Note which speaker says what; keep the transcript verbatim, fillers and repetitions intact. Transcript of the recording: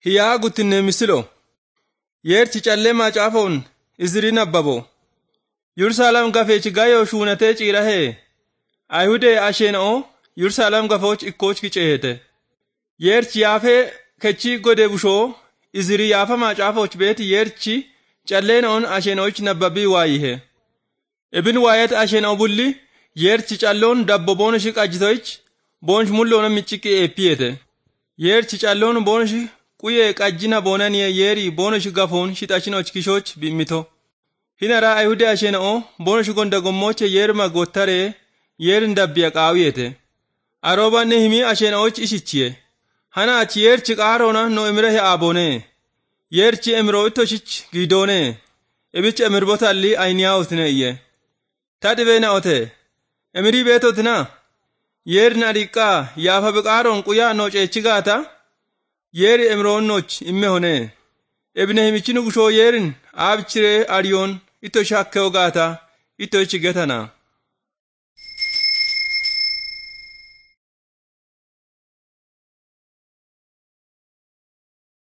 Speaker 1: Hiyaa gutinne misilo. Yerchi calle macaafoon izrin abbabo. Yerusaalem gafeech gayo shuunatee ciirahee. Ayhude asheenoo Yerusaalem gafooch ikkooch kiceete. Yerchi yaafee kechi gode bushoo izri yaafa macaafoch beeti yerchi calleen on asheenooch nabbabii waayihe. Ebin waayet asheenoo bulli yerchi calloon dabbo boonoshi qajjitoych boonsh mulloona micciki eeppiyeete. Yerchi calloon boonoshi Kuye qajjina boonaniye yeri boonoshi gafoon shixachinoch kishoch bimmito. Hinara ayhude asheenoo boonoshi gonda gommoche yerma gottare yerin dabbiya qaawiyete. Aroobanne himi asheenooch ishichiye. Hana achi yerchi qaarona no emirahe aabone. Yerchi emiro itoshich gidoone. Ebich emirbotalli ayniyaawutine iye. Tadibena ote. Emiri beetotina. Yerin ariqaa yaafa biqaaron quyaa no ceechigaata. Yeri emroonnoch imme hone. Ebne himichinu gushoo yerin abchire ariyoon ito shakke ogaata ito ichi getana.